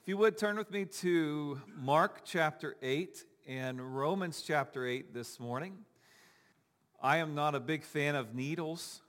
If you would turn with me to Mark chapter 8 and Romans chapter 8 this morning. I am not a big fan of needles.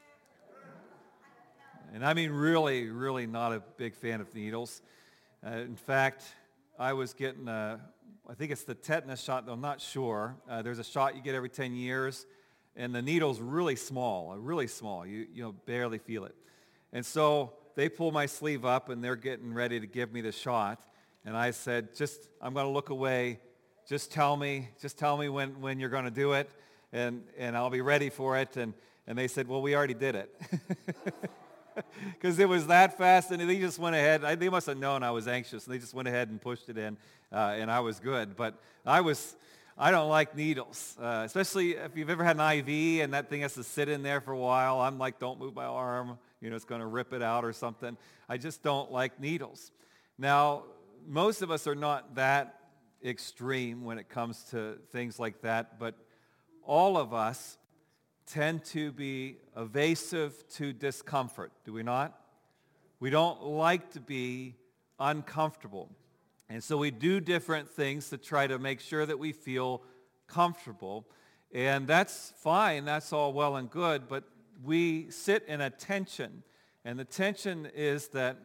And I mean really not a big fan of needles. In fact, I was getting, I think it's the tetanus shot, though I'm not sure. There's a shot you get every 10 years, and the needle's really small. You barely feel it. And so they pull my sleeve up, and they're getting ready to give me the shot. And I said, I'm going to look away. Just tell me when you're going to do it, and I'll be ready for it. And they said, well, we already did it. Because it was that fast, and they just went ahead. They must have known I was anxious, and they just went ahead and pushed it in, and I was good. But I don't like needles, especially if you've ever had an IV, and that thing has to sit in there for a while. I'm like, don't move my arm. It's going to rip it out or something. I just don't like needles. Now, most of us are not that extreme when it comes to things like that, but all of us tend to be evasive to discomfort, do we not? We don't like to be uncomfortable. And so we do different things to try to make sure that we feel comfortable. And that's fine, that's all well and good, but we sit in a tension. And the tension is that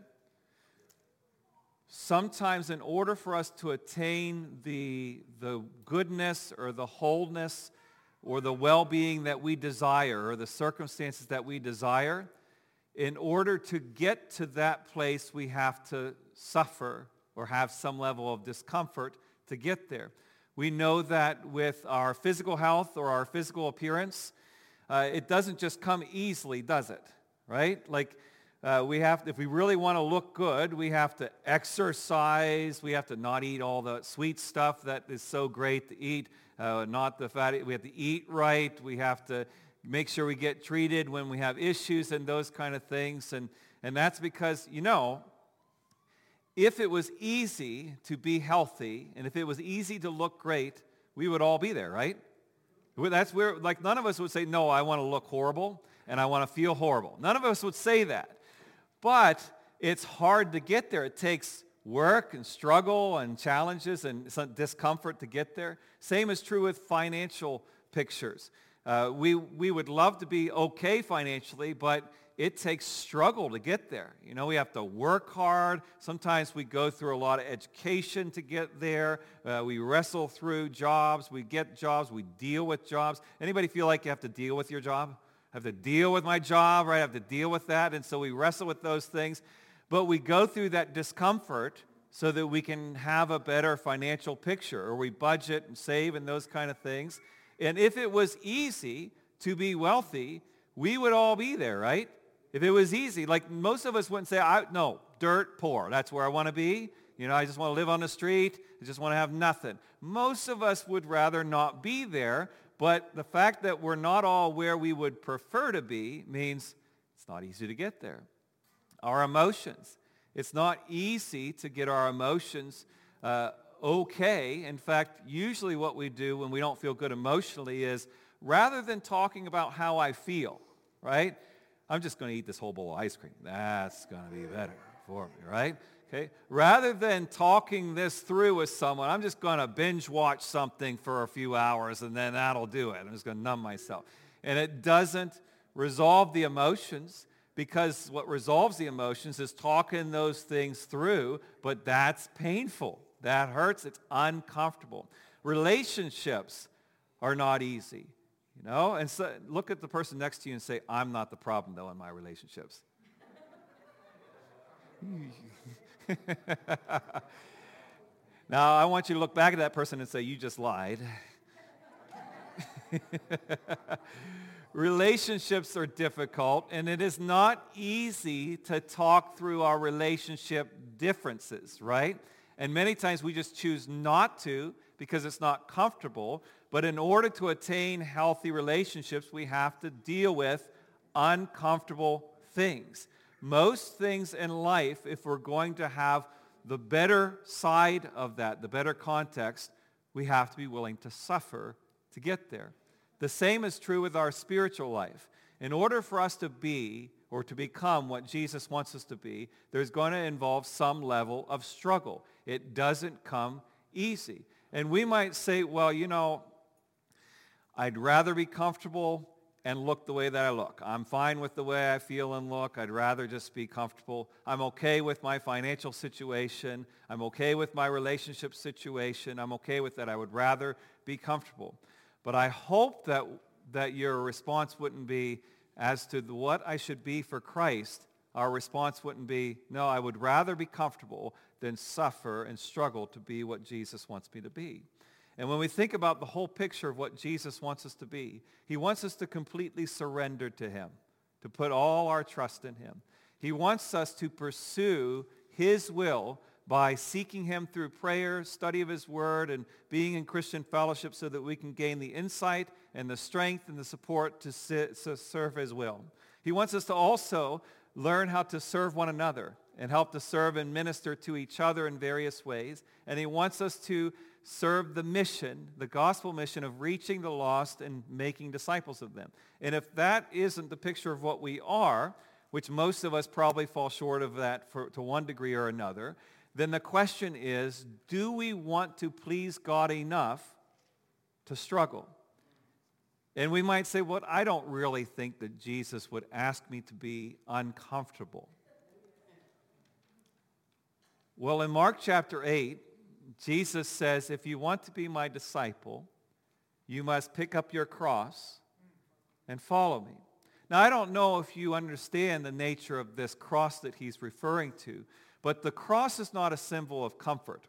sometimes in order for us to attain the goodness or the wholeness or the well-being that we desire or the circumstances that we desire, in order to get to that place, we have to suffer or have some level of discomfort to get there. We know that with our physical health or our physical appearance, it doesn't just come easily, does it? Right? Like if we really want to look good, we have to exercise. We have to not eat all the sweet stuff that is so great to eat. Not the fatty. We have to eat right. We have to make sure we get treated when we have issues and those kind of things. And that's because, if it was easy to be healthy and if it was easy to look great, we would all be there, right? That's where, none of us would say, no, I want to look horrible and I want to feel horrible. None of us would say that. But it's hard to get there. It takes work and struggle and challenges and some discomfort to get there. Same is true with financial pictures. We would love to be okay financially, but it takes struggle to get there. We have to work hard. Sometimes we go through a lot of education to get there. We wrestle through jobs. We get jobs. We deal with jobs. Anybody feel like you have to deal with your job? I have to deal with my job, right? I have to deal with that. And so we wrestle with those things. But we go through that discomfort so that we can have a better financial picture, or we budget and save and those kind of things. And if it was easy to be wealthy, we would all be there, right? If it was easy, most of us wouldn't say, no, dirt poor, that's where I want to be. I just want to live on the street. I just want to have nothing. Most of us would rather not be there, but the fact that we're not all where we would prefer to be means it's not easy to get there. Our emotions. It's not easy to get our emotions okay. In fact, usually what we do when we don't feel good emotionally is, rather than talking about how I feel, right? I'm just going to eat this whole bowl of ice cream. That's going to be better for me, right? Okay. Rather than talking this through with someone, I'm just going to binge watch something for a few hours and then that'll do it. I'm just going to numb myself. And it doesn't resolve the emotions, because what resolves the emotions is talking those things through, but that's painful. That hurts. It's uncomfortable. Relationships are not easy. And so look at the person next to you and say, I'm not the problem, though, in my relationships. Now, I want you to look back at that person and say, you just lied. Relationships are difficult, and it is not easy to talk through our relationship differences, right? And many times we just choose not to because it's not comfortable. But in order to attain healthy relationships, we have to deal with uncomfortable things. Most things in life, if we're going to have the better side of that, the better context, we have to be willing to suffer to get there. The same is true with our spiritual life. In order for us to be or to become what Jesus wants us to be, there's going to involve some level of struggle. It doesn't come easy. And we might say, well, I'd rather be comfortable and look the way that I look. I'm fine with the way I feel and look. I'd rather just be comfortable. I'm okay with my financial situation. I'm okay with my relationship situation. I'm okay with that. I would rather be comfortable. But I hope that your response wouldn't be as to what I should be for Christ. Our response wouldn't be, no, I would rather be comfortable than suffer and struggle to be what Jesus wants me to be. And when we think about the whole picture of what Jesus wants us to be, he wants us to completely surrender to him, to put all our trust in him. He wants us to pursue his will by seeking him through prayer, study of his word, and being in Christian fellowship so that we can gain the insight and the strength and the support to serve his will. He wants us to also learn how to serve one another and help to serve and minister to each other in various ways. And he wants us to serve the mission, the gospel mission of reaching the lost and making disciples of them. And if that isn't the picture of what we are, which most of us probably fall short of that to one degree or another, then the question is, do we want to please God enough to struggle? And we might say, well, I don't really think that Jesus would ask me to be uncomfortable. Well, in Mark chapter 8, Jesus says, if you want to be my disciple, you must pick up your cross and follow me. Now, I don't know if you understand the nature of this cross that he's referring to, but the cross is not a symbol of comfort.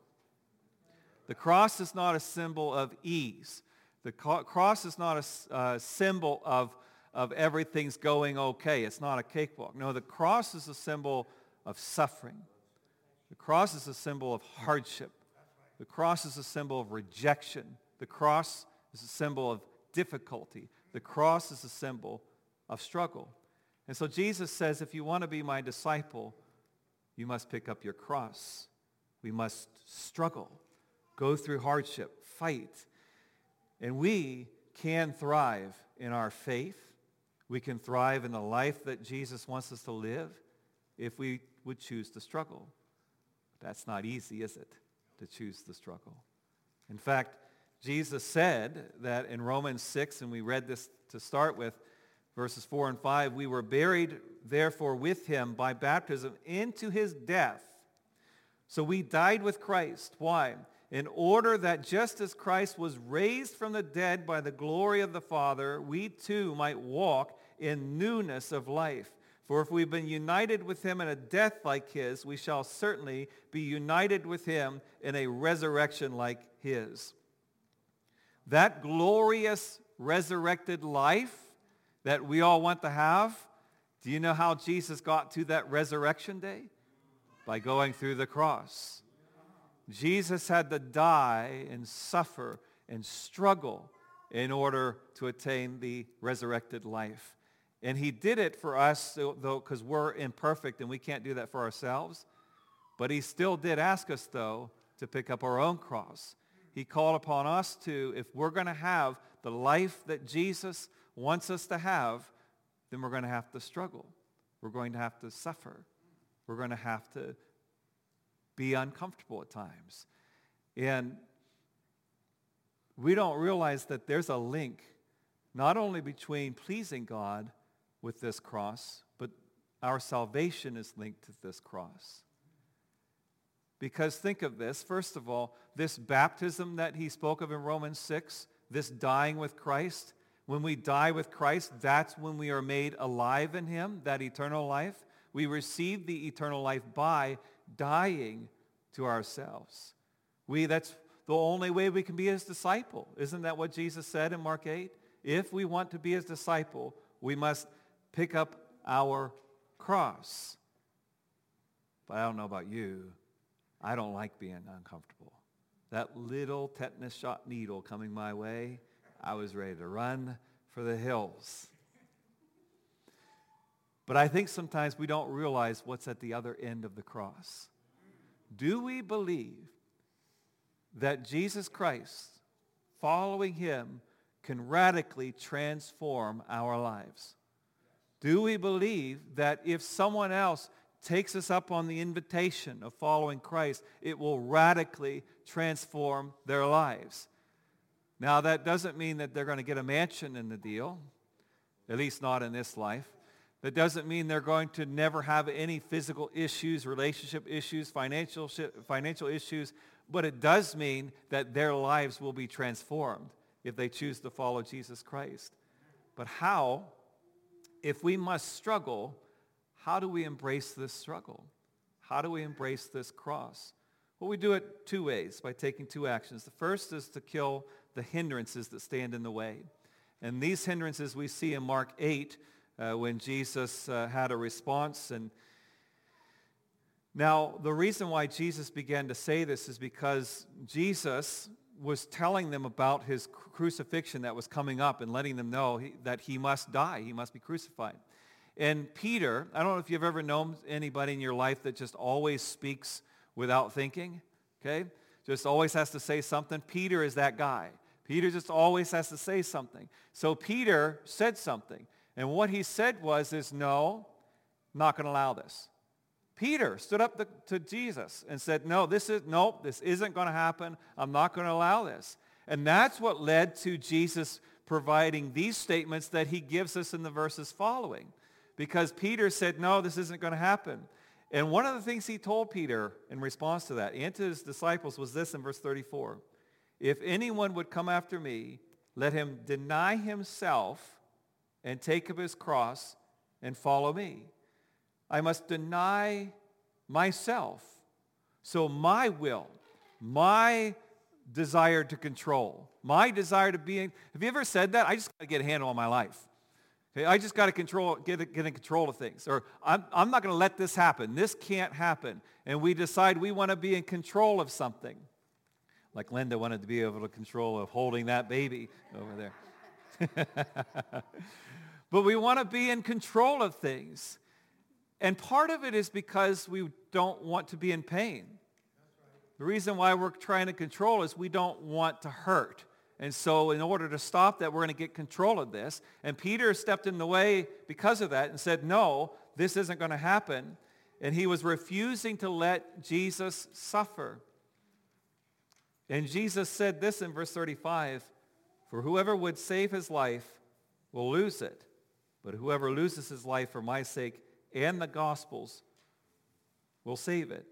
The cross is not a symbol of ease. The cross is not a symbol of everything's going okay. It's not a cakewalk. No, the cross is a symbol of suffering. The cross is a symbol of hardship. The cross is a symbol of rejection. The cross is a symbol of difficulty. The cross is a symbol of struggle. And so Jesus says, if you want to be my disciple, you must pick up your cross. We must struggle, go through hardship, fight. And we can thrive in our faith. We can thrive in the life that Jesus wants us to live if we would choose to struggle. That's not easy, is it? To choose the struggle. In fact, Jesus said that in Romans 6, and we read this to start with, verses 4 and 5, we were buried, therefore, with him by baptism into his death. So we died with Christ. Why? In order that just as Christ was raised from the dead by the glory of the Father, we too might walk in newness of life. For if we've been united with him in a death like his, we shall certainly be united with him in a resurrection like his. That glorious resurrected life that we all want to have, do you know how Jesus got to that resurrection day? By going through the cross. Jesus had to die and suffer and struggle in order to attain the resurrected life. And he did it for us, though, because we're imperfect and we can't do that for ourselves. But he still did ask us, though, to pick up our own cross. He called upon us to, if we're going to have the life that Jesus wants us to have, then we're going to have to struggle. We're going to have to suffer. We're going to have to be uncomfortable at times. And we don't realize that there's a link not only between pleasing God with this cross, but our salvation is linked to this cross. Because think of this, first of all, this baptism that he spoke of in Romans 6, this dying with Christ, when we die with Christ, that's when we are made alive in him, that eternal life. We receive the eternal life by dying to ourselves. That's the only way we can be his disciple. Isn't that what Jesus said in Mark 8? If we want to be his disciple, we must pick up our cross. But I don't know about you. I don't like being uncomfortable. That little tetanus shot needle coming my way, I was ready to run for the hills. But I think sometimes we don't realize what's at the other end of the cross. Do we believe that Jesus Christ, following him, can radically transform our lives? Do we believe that if someone else takes us up on the invitation of following Christ, it will radically transform their lives? Now, that doesn't mean that they're going to get a mansion in the deal, at least not in this life. That doesn't mean they're going to never have any physical issues, relationship issues, financial issues, but it does mean that their lives will be transformed if they choose to follow Jesus Christ. But how? If we must struggle, how do we embrace this struggle? How do we embrace this cross? Well, we do it two ways, by taking two actions. The first is to kill the hindrances that stand in the way. And these hindrances we see in Mark 8 when Jesus had a response. And now, the reason why Jesus began to say this is because Jesus was telling them about his crucifixion that was coming up and letting them know that he must die, he must be crucified. And Peter, I don't know if you've ever known anybody in your life that just always speaks without thinking, okay? Just always has to say something. Peter is that guy. Peter just always has to say something. So Peter said something. And what he said was, no, I'm not going to allow this. Peter stood up to Jesus and said, this isn't going to happen. I'm not going to allow this. And that's what led to Jesus providing these statements that he gives us in the verses following. Because Peter said, no, this isn't going to happen. And one of the things he told Peter in response to that and to his disciples was this in verse 34. If anyone would come after me, let him deny himself and take up his cross and follow me. I must deny myself. So my will, my desire to control, my desire to be in, have you ever said that? I just got to get a handle on my life. Okay, I just got to get in control of things. Or I'm not going to let this happen. This can't happen. And we decide we want to be in control of something. Like Linda wanted to be able to control of holding that baby over there. But we want to be in control of things. And part of it is because we don't want to be in pain. The reason why we're trying to control is we don't want to hurt. And so in order to stop that, we're going to get control of this. And Peter stepped in the way because of that and said, no, this isn't going to happen. And he was refusing to let Jesus suffer. And Jesus said this in verse 35, for whoever would save his life will lose it. But whoever loses his life for my sake and the gospel's will save it.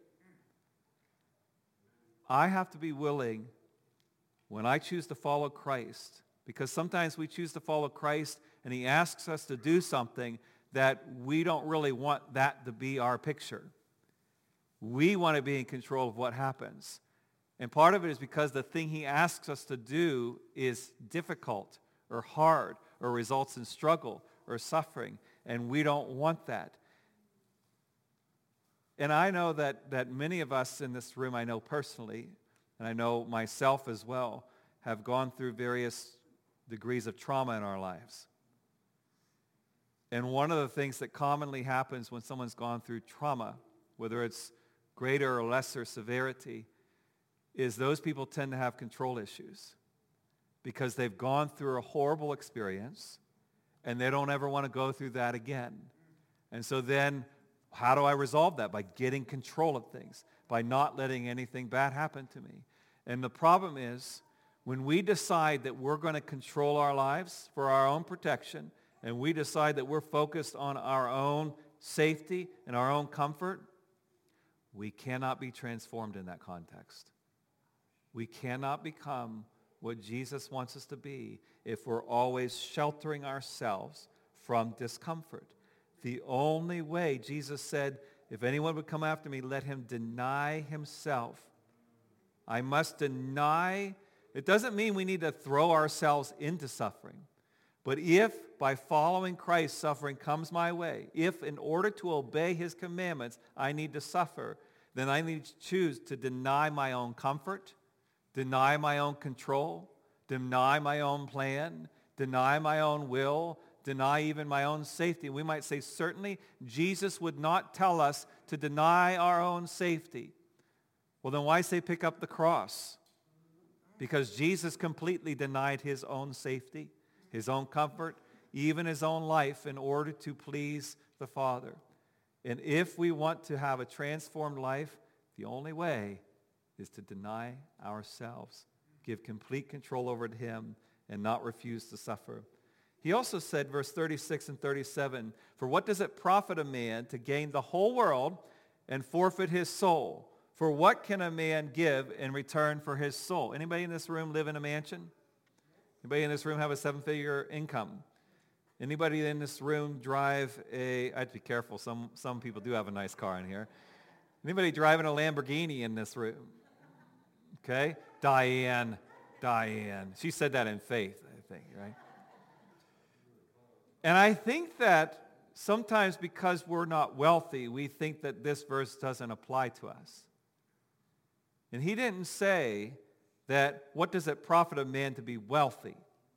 I have to be willing when I choose to follow Christ, because sometimes we choose to follow Christ and he asks us to do something that we don't really want that to be our picture. We want to be in control of what happens. And part of it is because the thing he asks us to do is difficult or hard or results in struggle or suffering, and we don't want that. And I know that many of us in this room, I know personally, and I know myself as well, have gone through various degrees of trauma in our lives. And one of the things that commonly happens when someone's gone through trauma, whether it's greater or lesser severity, is those people tend to have control issues because they've gone through a horrible experience and they don't ever want to go through that again. And so then, how do I resolve that? By getting control of things, by not letting anything bad happen to me. And the problem is, when we decide that we're going to control our lives for our own protection, and we decide that we're focused on our own safety and our own comfort, we cannot be transformed in that context. We cannot become what Jesus wants us to be if we're always sheltering ourselves from discomfort. The only way, Jesus said, if anyone would come after me, let him deny himself. I must deny. It doesn't mean we need to throw ourselves into suffering. But if by following Christ suffering comes my way, if in order to obey his commandments I need to suffer, then I need to choose to deny my own comfort, deny my own control, deny my own plan, deny my own will, deny even my own safety. We might say, certainly, Jesus would not tell us to deny our own safety. Well, then why say pick up the cross? Because Jesus completely denied his own safety, his own comfort. even his own life, in order to please the Father. And if we want to have a transformed life, the only way is to deny ourselves, give complete control over to him, and not refuse to suffer. He also said, verse 36 and 37, "For what does it profit a man to gain the whole world and forfeit his soul? For what can a man give in return for his soul?" Anybody in this room live in a mansion? Anybody in this room have a 7-figure income? Anybody in this room drive I have to be careful. Some people do have a nice car in here. Anybody driving a Lamborghini in this room? Okay? Diane. She said that in faith, I think, right? And I think that sometimes because we're not wealthy, we think that this verse doesn't apply to us. And he didn't say that, what does it profit a man to be wealthy?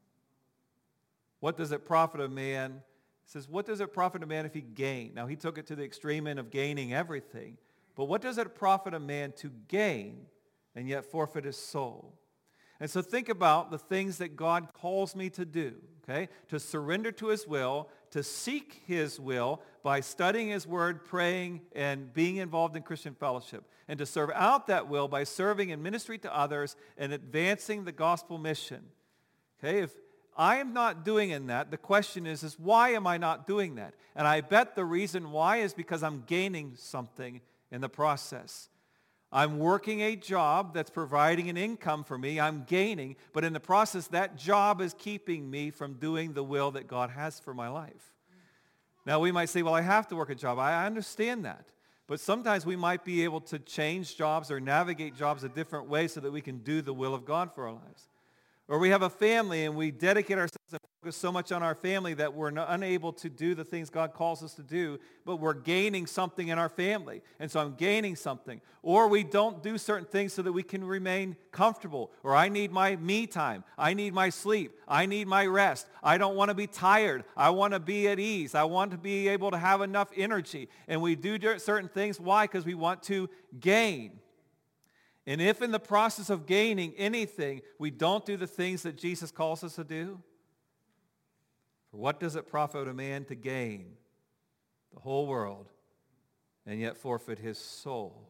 What does it profit a man? He says, what does it profit a man if he gain? Now, he took it to the extreme end of gaining everything. But what does it profit a man to gain and yet forfeit his soul? And so think about the things that God calls me to do, okay? To surrender to his will, to seek his will by studying his word, praying, and being involved in Christian fellowship. And to serve out that will by serving in ministry to others and advancing the gospel mission. Okay, if I am not doing in that, the question is why am I not doing that? And I bet the reason why is because I'm gaining something in the process. I'm working a job that's providing an income for me. I'm gaining, but in the process, that job is keeping me from doing the will that God has for my life. Now, we might say, well, I have to work a job. I understand that. But sometimes we might be able to change jobs or navigate jobs a different way so that we can do the will of God for our lives. Or we have a family and we dedicate ourselves and focus so much on our family that we're unable to do the things God calls us to do, but we're gaining something in our family. And so I'm gaining something. Or we don't do certain things so that we can remain comfortable. Or I need my me time. I need my sleep. I need my rest. I don't want to be tired. I want to be at ease. I want to be able to have enough energy. And we do certain things. Why? Because we want to gain. And if in the process of gaining anything, we don't do the things that Jesus calls us to do, for what does it profit a man to gain the whole world and yet forfeit his soul?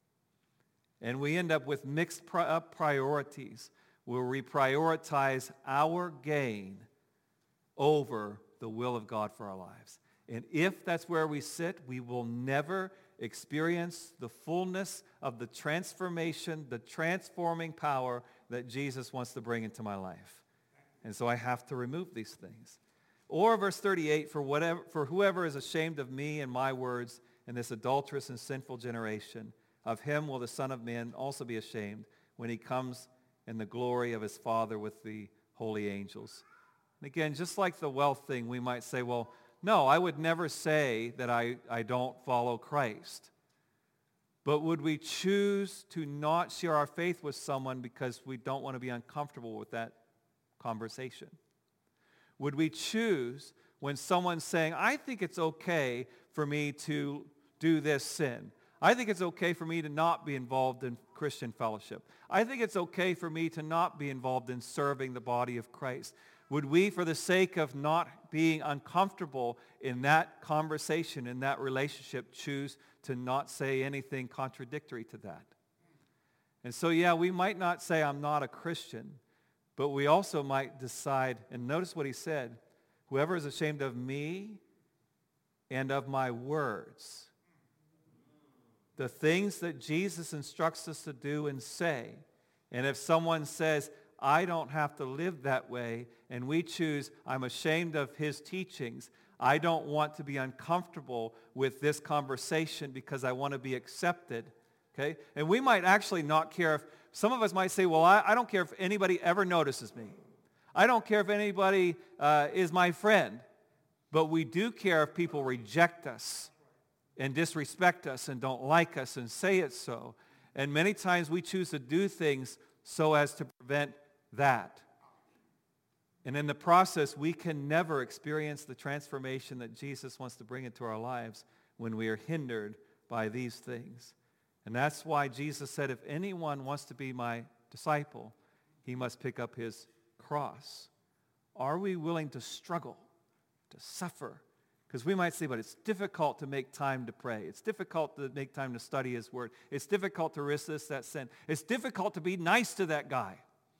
And we end up with mixed priorities where we prioritize our gain over the will of God for our lives. And if that's where we sit, we will never experience the fullness of the transformation, the transforming power that Jesus wants to bring into my life. And so I have to remove these things. Or verse 38, for whoever is ashamed of me and my words in this adulterous and sinful generation, of him will the Son of Man also be ashamed when he comes in the glory of his Father with the holy angels. And again, just like the wealth thing, we might say, well, no, I would never say that I don't follow Christ. But would we choose to not share our faith with someone because we don't want to be uncomfortable with that conversation? Would we choose when someone's saying, I think it's okay for me to do this sin. I think it's okay for me to not be involved in Christian fellowship. I think it's okay for me to not be involved in serving the body of Christ. Would we, for the sake of not being uncomfortable in that conversation, in that relationship, choose to not say anything contradictory to that? And so, yeah, we might not say I'm not a Christian, but we also might decide, and notice what he said, whoever is ashamed of me and of my words, the things that Jesus instructs us to do and say. And if someone says, I don't have to live that way, and we choose, I'm ashamed of his teachings, I don't want to be uncomfortable with this conversation because I want to be accepted, okay? And we might actually not care if, some of us might say, well, I don't care if anybody ever notices me. I don't care if anybody is my friend. But we do care if people reject us and disrespect us and don't like us and say it so. And many times we choose to do things so as to prevent that. And in the process, we can never experience the transformation that Jesus wants to bring into our lives when we are hindered by these things. And that's why Jesus said, if anyone wants to be my disciple, he must pick up his cross. Are we willing to struggle? to suffer. Because we might say, but it's difficult to make time to pray. It's difficult to make time to study his word. It's difficult to resist that sin. It's difficult to be nice to that guy.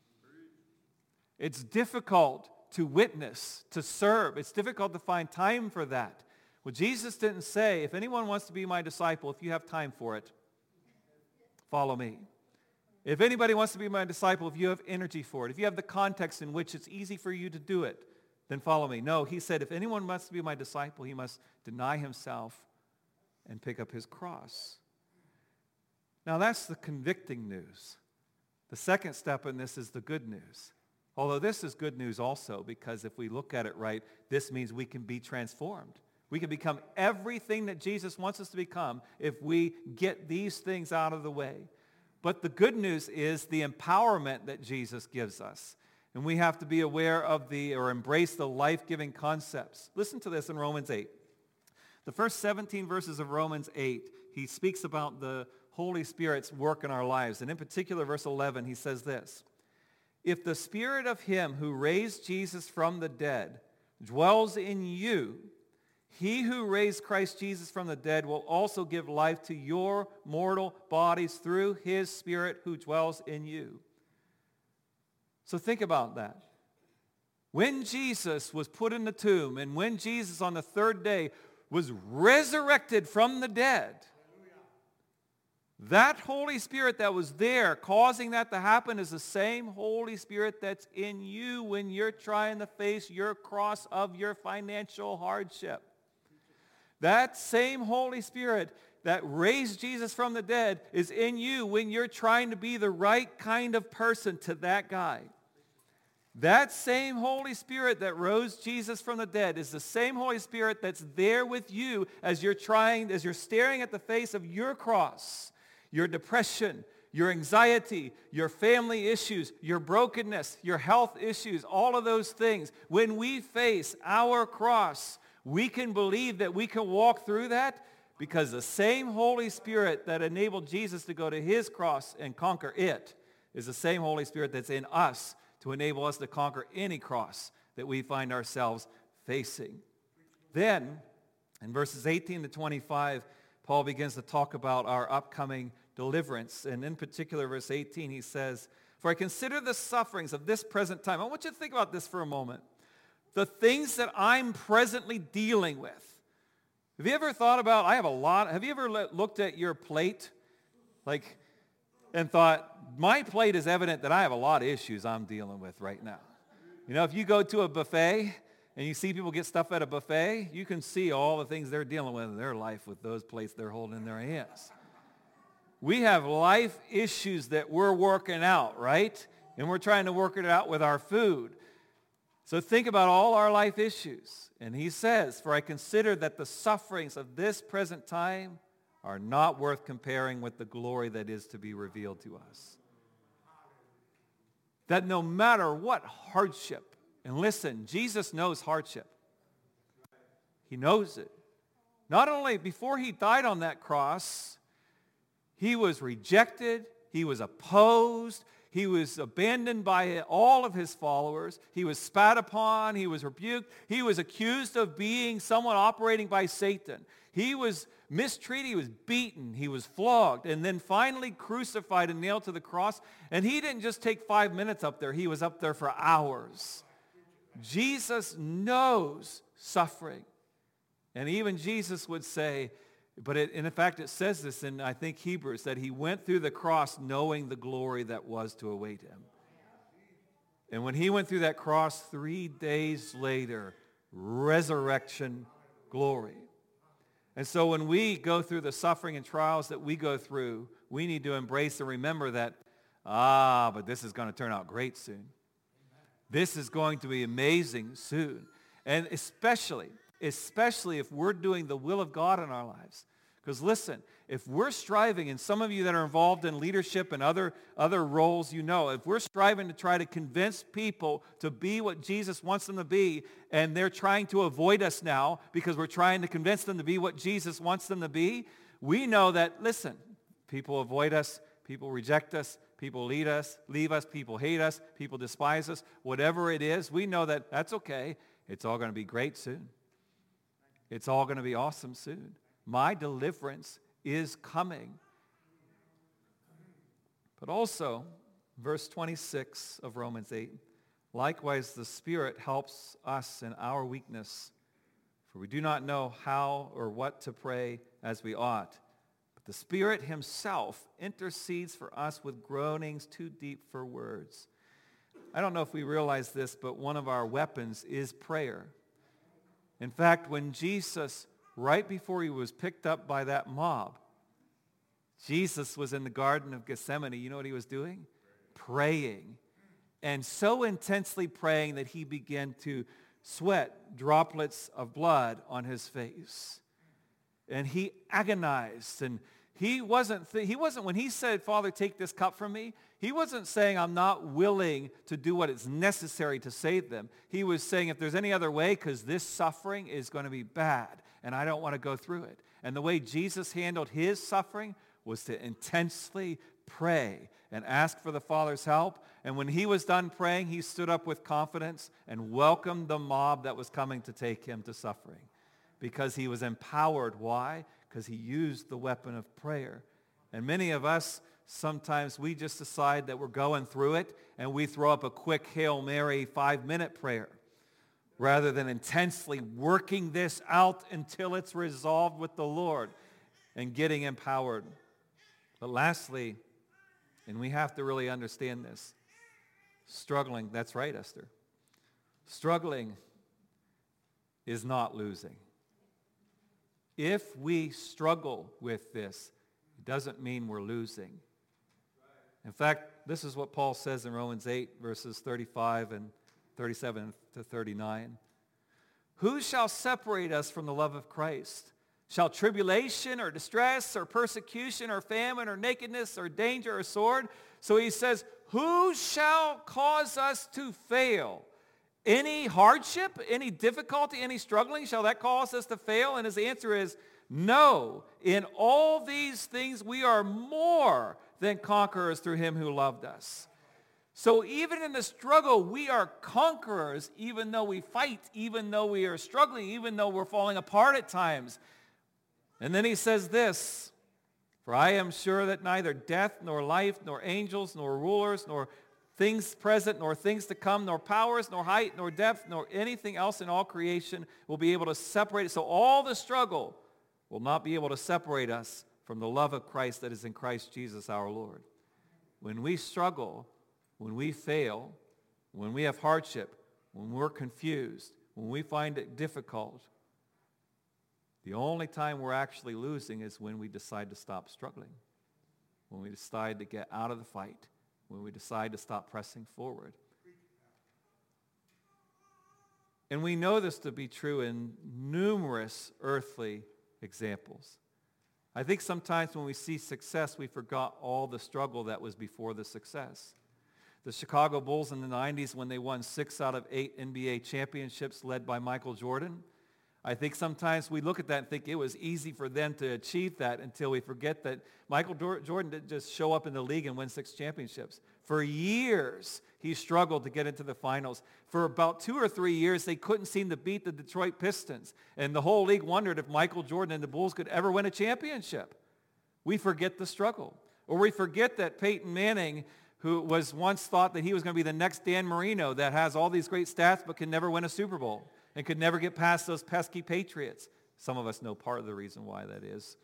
It's difficult to witness, to serve. It's difficult to find time for that. Well, Jesus didn't say, if anyone wants to be my disciple, if you have time for it, follow me. If anybody wants to be my disciple, if you have energy for it, if you have the context in which it's easy for you to do it, then follow me. No, he said, if anyone wants to be my disciple, he must deny himself and pick up his cross. Now, that's the convicting news. The second step in this is the good news. Although this is good news also, because if we look at it right, this means we can be transformed. We can become everything that Jesus wants us to become if we get these things out of the way. But the good news is the empowerment that Jesus gives us. And we have to be aware of or embrace the life-giving concepts. Listen to this in Romans 8. The first 17 verses of Romans 8, he speaks about the Holy Spirit's work in our lives. And in particular, verse 11, he says this: if the Spirit of him who raised Jesus from the dead dwells in you, he who raised Christ Jesus from the dead will also give life to your mortal bodies through his Spirit who dwells in you. So think about that. When Jesus was put in the tomb, and when Jesus on the third day was resurrected from the dead, that Holy Spirit that was there causing that to happen is the same Holy Spirit that's in you when you're trying to face your cross of your financial hardship. That same Holy Spirit that raised Jesus from the dead is in you when you're trying to be the right kind of person to that guy. That same Holy Spirit that rose Jesus from the dead is the same Holy Spirit that's there with you as you're staring at the face of your cross, your depression, your anxiety, your family issues, your brokenness, your health issues, all of those things. When we face our cross, we can believe that we can walk through that because the same Holy Spirit that enabled Jesus to go to his cross and conquer it is the same Holy Spirit that's in us to enable us to conquer any cross that we find ourselves facing. Then, in verses 18 to 25, Paul begins to talk about our upcoming deliverance. And in particular, verse 18, he says, for I consider the sufferings of this present time. I want you to think about this for a moment. The things that I'm presently dealing with. Have you ever thought about, have you ever looked at your plate and thought, my plate is evident that I have a lot of issues I'm dealing with right now. You know, if you go to a buffet and you see people get stuff at a buffet, you can see all the things they're dealing with in their life with those plates they're holding in their hands. We have life issues that we're working out, right? And we're trying to work it out with our food. So think about all our life issues. And he says, for I consider that the sufferings of this present time are not worth comparing with the glory that is to be revealed to us. That no matter what hardship, and listen, Jesus knows hardship. He knows it. Not only before he died on that cross, he was rejected, he was opposed, he was abandoned by all of his followers. He was spat upon. He was rebuked. He was accused of being someone operating by Satan. He was mistreated. He was beaten. He was flogged. And then finally crucified and nailed to the cross. And he didn't just take 5 minutes up there. He was up there for hours. Jesus knows suffering. And even Jesus would say, in fact, it says this in, I think, Hebrews, that he went through the cross knowing the glory that was to await him. And when he went through that cross 3 days later, resurrection glory. And so when we go through the suffering and trials that we go through, we need to embrace and remember that, but this is going to turn out great soon. This is going to be amazing soon. And especially if we're doing the will of God in our lives. Because listen, if we're striving, and some of you that are involved in leadership and other roles, you know, if we're striving to try to convince people to be what Jesus wants them to be, and they're trying to avoid us now because we're trying to convince them to be what Jesus wants them to be, we know that, listen, people avoid us, people reject us, people leave us, people hate us, people despise us, whatever it is, we know that that's okay. It's all going to be great soon. It's all going to be awesome soon. My deliverance is coming. But also, verse 26 of Romans 8, likewise the Spirit helps us in our weakness, for we do not know how or what to pray as we ought. But the Spirit himself intercedes for us with groanings too deep for words. I don't know if we realize this, but one of our weapons is prayer. In fact, when Jesus, right before he was picked up by that mob, Jesus was in the Garden of Gethsemane. You know what he was doing? Praying. And so intensely praying that he began to sweat droplets of blood on his face. And he agonized. And he wasn't, when he said, Father, take this cup from me, he wasn't saying, I'm not willing to do what is necessary to save them. He was saying, if there's any other way, because this suffering is going to be bad, and I don't want to go through it. And the way Jesus handled his suffering was to intensely pray and ask for the Father's help. And when he was done praying, he stood up with confidence and welcomed the mob that was coming to take him to suffering. Because he was empowered. Why? Because he used the weapon of prayer. And many of us, sometimes we just decide that we're going through it and we throw up a quick Hail Mary 5-minute prayer rather than intensely working this out until it's resolved with the Lord and getting empowered. But lastly, and we have to really understand this, struggling, that's right, Esther. Struggling is not losing. If we struggle with this, it doesn't mean we're losing. In fact, this is what Paul says in Romans 8, verses 35 and 37 to 39. Who shall separate us from the love of Christ? Shall tribulation or distress or persecution or famine or nakedness or danger or sword? So he says, who shall cause us to fail? Any hardship, any difficulty, any struggling, shall that cause us to fail? And his answer is, no. In all these things we are more than conquerors through him who loved us. So even in the struggle, we are conquerors, even though we fight, even though we are struggling, even though we're falling apart at times. And then he says this, for I am sure that neither death, nor life, nor angels, nor rulers, nor things present, nor things to come, nor powers, nor height, nor depth, nor anything else in all creation will be able to separate us. So all the struggle will not be able to separate us from the love of Christ that is in Christ Jesus our Lord. When we struggle, when we fail, when we have hardship, when we're confused, when we find it difficult, the only time we're actually losing is when we decide to stop struggling, when we decide to get out of the fight, when we decide to stop pressing forward. And we know this to be true in numerous earthly examples. I think sometimes when we see success, we forgot all the struggle that was before the success. The Chicago Bulls in the 90s, when they won 6 out of 8 NBA championships led by Michael Jordan, I think sometimes we look at that and think it was easy for them to achieve that until we forget that Michael Jordan didn't just show up in the league and win 6 championships. For years, he struggled to get into the finals. For about 2 or 3 years, they couldn't seem to beat the Detroit Pistons. And the whole league wondered if Michael Jordan and the Bulls could ever win a championship. We forget the struggle. Or we forget that Peyton Manning, who was once thought that he was going to be the next Dan Marino that has all these great stats but can never win a Super Bowl and could never get past those pesky Patriots. Some of us know part of the reason why that is.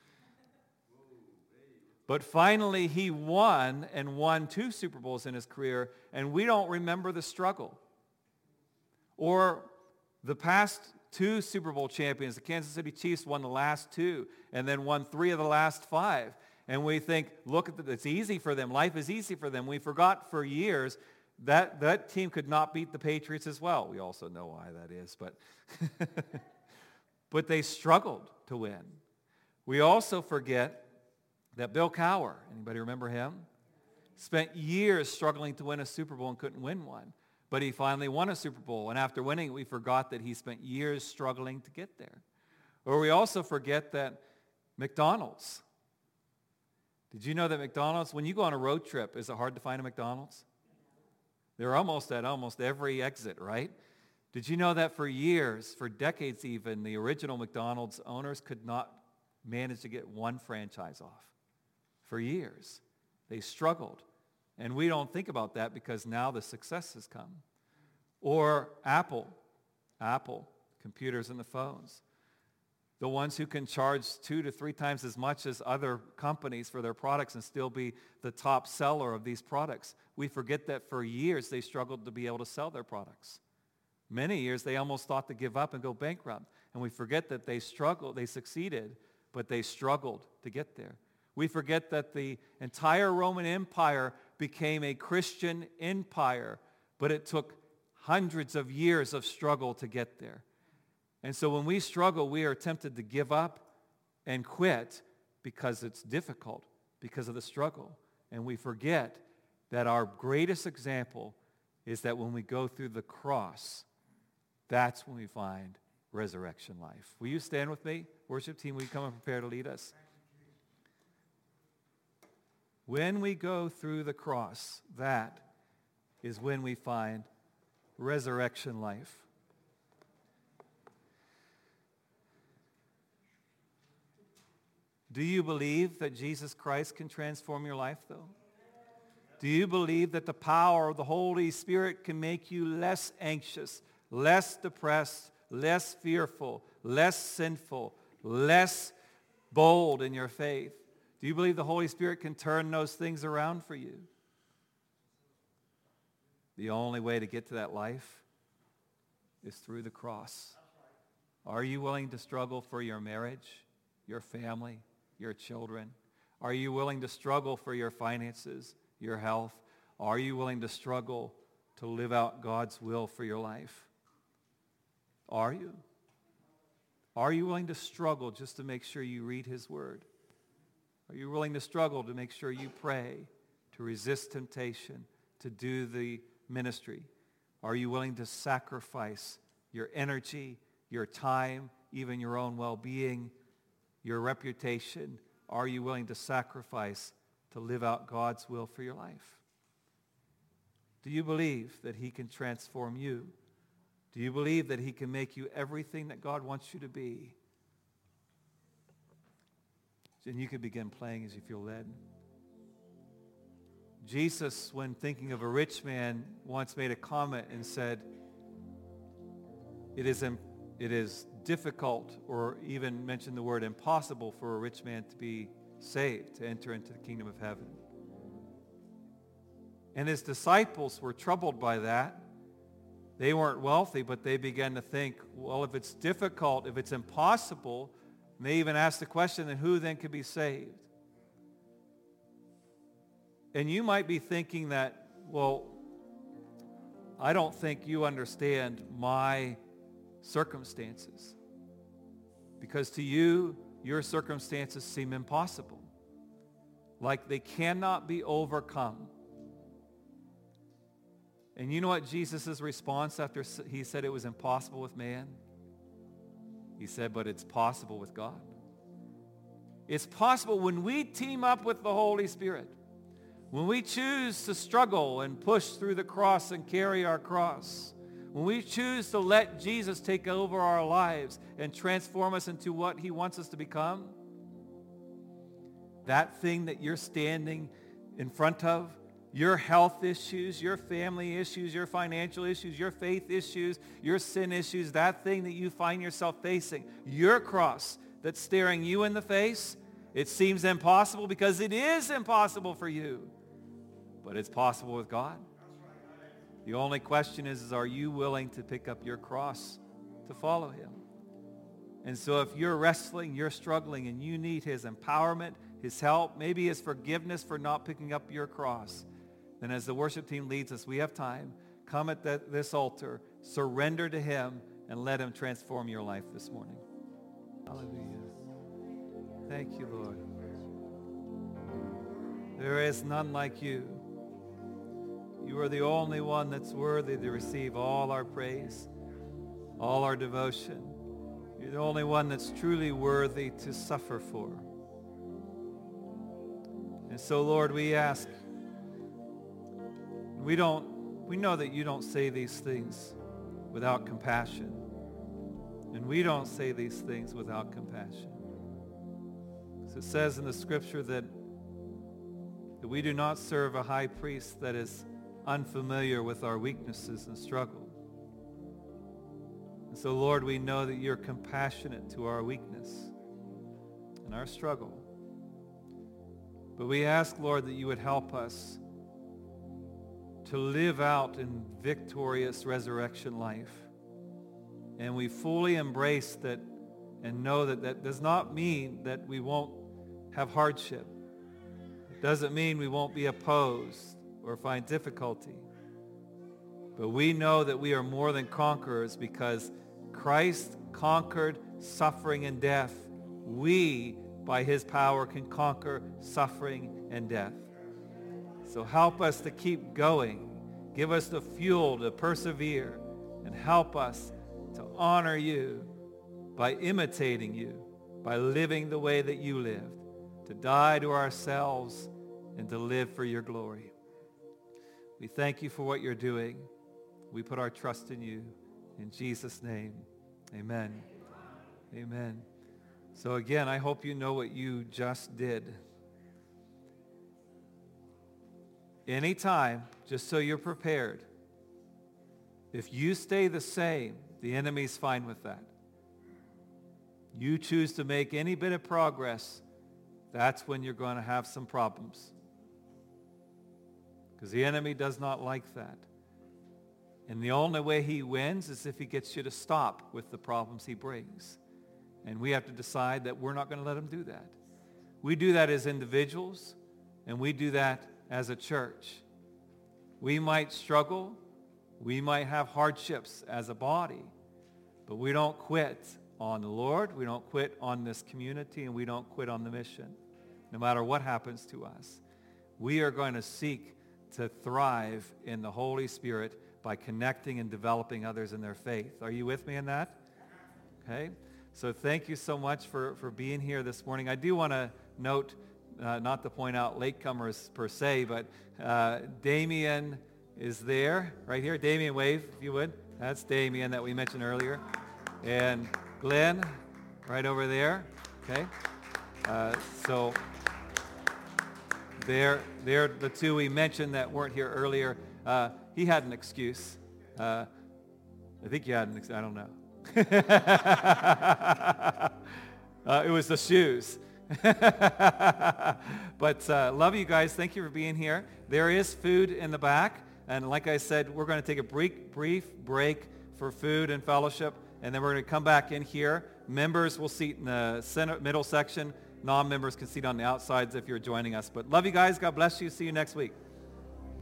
But finally, he won 2 Super Bowls in his career, and we don't remember the struggle. Or the past 2 Super Bowl champions, the Kansas City Chiefs won the last 2 and then won 3 of the last 5. And we think, look, it's easy for them. Life is easy for them. We forgot for years that team could not beat the Patriots as well. We also know why that is, but but they struggled to win. We also forget that Bill Cowher, anybody remember him? Spent years struggling to win a Super Bowl and couldn't win one. But he finally won a Super Bowl, and after winning, we forgot that he spent years struggling to get there. Or we also forget that McDonald's. Did you know that McDonald's, when you go on a road trip, is it hard to find a McDonald's? They're almost at almost every exit, right? Did you know that for years, for decades even, the original McDonald's owners could not manage to get one franchise off? For years. They struggled. And we don't think about that because now the success has come. Or Apple, computers and the phones. The ones who can charge 2 to 3 times as much as other companies for their products and still be the top seller of these products. We forget that for years they struggled to be able to sell their products. Many years they almost thought to give up and go bankrupt. And we forget that they struggled, they succeeded, but they struggled to get there. We forget that the entire Roman Empire became a Christian empire, but it took hundreds of years of struggle to get there. And so when we struggle, we are tempted to give up and quit because it's difficult, because of the struggle. And we forget that our greatest example is that when we go through the cross, that's when we find resurrection life. Will you stand with me? Worship team, will you come and prepare to lead us? When we go through the cross, that is when we find resurrection life. Do you believe that Jesus Christ can transform your life, though? Do you believe that the power of the Holy Spirit can make you less anxious, less depressed, less fearful, less sinful, less bold in your faith? Do you believe the Holy Spirit can turn those things around for you? The only way to get to that life is through the cross. Are you willing to struggle for your marriage, your family, your children? Are you willing to struggle for your finances, your health? Are you willing to struggle to live out God's will for your life? Are you? Are you willing to struggle just to make sure you read his word? Are you willing to struggle to make sure you pray, to resist temptation, to do the ministry? Are you willing to sacrifice your energy, your time, even your own well-being, your reputation? Are you willing to sacrifice to live out God's will for your life? Do you believe that he can transform you? Do you believe that he can make you everything that God wants you to be? And you can begin playing as you feel led. Jesus, when thinking of a rich man, once made a comment and said, it is difficult, or even mentioned the word impossible, for a rich man to be saved, to enter into the kingdom of heaven. And his disciples were troubled by that. They weren't wealthy, but they began to think, well, if it's difficult, if it's impossible, and they even asked the question, then who then could be saved? And you might be thinking that, well, I don't think you understand my circumstances. Because to you, your circumstances seem impossible. Like they cannot be overcome. And you know what Jesus' response after he said it was impossible with man? He said, but it's possible with God. It's possible when we team up with the Holy Spirit. When we choose to struggle and push through the cross and carry our cross. When we choose to let Jesus take over our lives and transform us into what he wants us to become. That thing that you're standing in front of, your health issues, your family issues, your financial issues, your faith issues, your sin issues, that thing that you find yourself facing, your cross that's staring you in the face, it seems impossible because it is impossible for you. But it's possible with God. The only question is are you willing to pick up your cross to follow him? And so if you're wrestling, you're struggling, and you need his empowerment, his help, maybe his forgiveness for not picking up your cross, then as the worship team leads us, we have time. Come at this altar, surrender to him, and let him transform your life this morning. Hallelujah. Thank you, Lord. There is none like you. You are the only one that's worthy to receive all our praise, all our devotion. You're the only one that's truly worthy to suffer for. And so, Lord, we ask, we know that you don't say these things without compassion. And we don't say these things without compassion. So it says in the scripture that we do not serve a high priest that is unfamiliar with our weaknesses and struggles. And so, Lord, we know that you're compassionate to our weakness and our struggle. But we ask, Lord, that you would help us to live out in victorious resurrection life. And we fully embrace that and know that that does not mean that we won't have hardship. It doesn't mean we won't be opposed or find difficulty. But we know that we are more than conquerors because Christ conquered suffering and death. We, by his power, can conquer suffering and death. So help us to keep going. Give us the fuel to persevere and help us to honor you by imitating you, by living the way that you lived, to die to ourselves and to live for your glory. We thank you for what you're doing. We put our trust in you. In Jesus' name, amen. Amen. So again, I hope you know what you just did. Anytime, just so you're prepared, if you stay the same, the enemy's fine with that. You choose to make any bit of progress, that's when you're going to have some problems. Because the enemy does not like that. And the only way he wins is if he gets you to stop with the problems he brings. And we have to decide that we're not going to let him do that. We do that as individuals, and we do that as a church. We might struggle. We might have hardships as a body. But we don't quit on the Lord. We don't quit on this community, and we don't quit on the mission, no matter what happens to us. We are going to seek to thrive in the Holy Spirit by connecting and developing others in their faith. Are you with me in that? Okay. So thank you so much for being here this morning. I do want to note, not to point out latecomers per se, but Damien is there, right here. Damien, wave if you would. That's Damien that we mentioned earlier. And Glenn, right over there. Okay. So they're the two we mentioned that weren't here earlier. He had an excuse. I think you had an excuse. I don't know. It was the shoes. But love you guys. Thank you for being here. There is food in the back. And like I said, we're going to take a brief break for food and fellowship. And then we're going to come back in here. Members will seat in the center, middle section. Non-members can seat on the outsides if you're joining us. But love you guys. God bless you. See you next week.